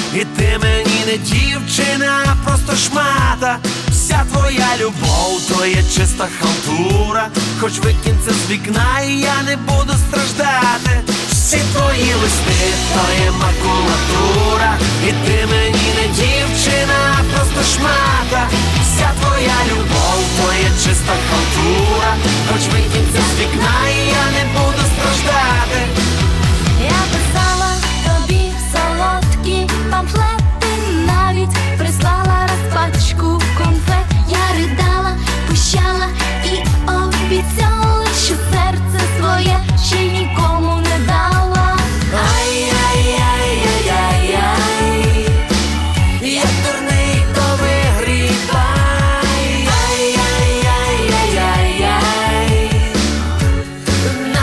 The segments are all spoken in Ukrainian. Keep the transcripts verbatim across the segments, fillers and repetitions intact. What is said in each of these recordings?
І ти мені не дівчина, а просто шмата. Вся твоя любов, то є чиста халтура. Хоч викинь це з вікна, і я не буду страждати. Всі твої листи, то є макулатура. І ти мені не дівчина, а просто шмата. Вся твоя любов, то є чиста халтура. Хоч викинь це з вікна, і я не буду страждати. Я писала тобі солодкі памфлети, навіть прислала раз пачку конфет. Я ридала, пущала і обіцяла, що серце своє ще нікому не дала. Ай-яй-яй-яй-яй, як дурний, то вигрібай. Ай-яй-яй-яй-яй, на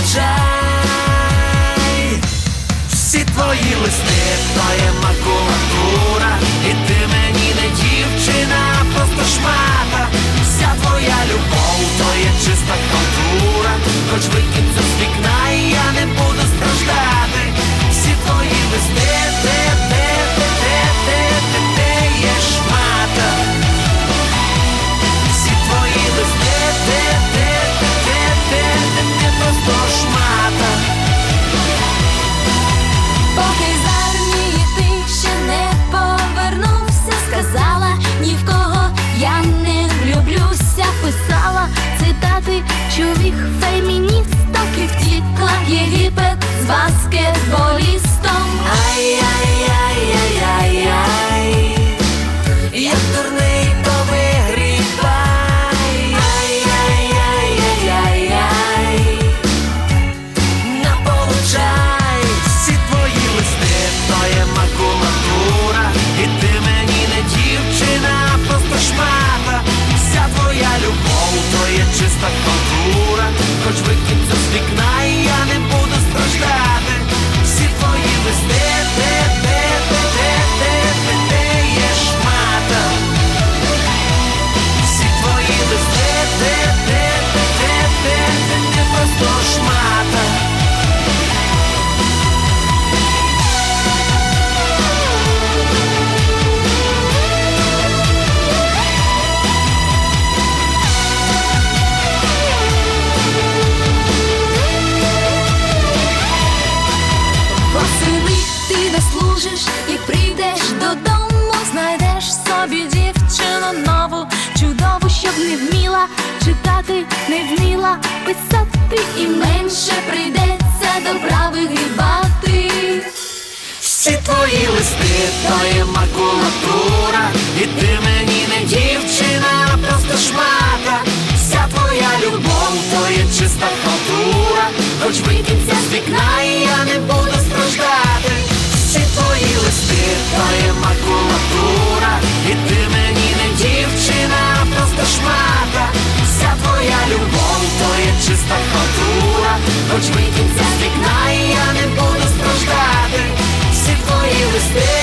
получай. Всі твої листи, то є макулатура. І ти мені не дівчина, а просто шмата. Вся твоя любов, то є чиста халтура. Хоч викинь це з вікна, і я не буду страждати. Всі твої листи, те, те, те, те, те, те, те є шмата. Всі твої листи, те, те, те, те, те, те, те, просто шмата. Поки з армії ти ще не повернувся, сказала, ні в кого я не влюблюся. Писала цитати чужих феміністок і втікла в Єгипет з баскетболістом. Ай-яй-яй-яй-яй, як дурний, то вигрібай. Ай-яй-яй-яй-яй, на получай. Всі твої листи, то є макулатура. І ти мені не дівчина, а просто шмата. Вся твоя любов, то є чиста халтура. Хоч викинь це з вікна, і я не буду страждати. Всі твої листи, те, те, те, те, те, те, те є шмата. Всі твої листи, те, те, те, те, те, те, те, просто шмата. Восени ти не служиш і прийдеш додому, знайдеш собі дівчину нову, чудову, щоб не вміла читати, не вміла писати, і менше прийдеться добра вигрібати. Всі твої листи, то є макулатура. І ти мені не дівчина, а просто шмата. Вся твоя любов, то є чиста халтура. Хоч викинь це з вікна, і я не буду страждати. Всі твої листи, то є макулатура. І ти мені не дівчина, а просто шмата. Вся твоя любов, то є чиста халтура. Хоч викинь це з вікна, і я не буду страждати. Всі твої листи,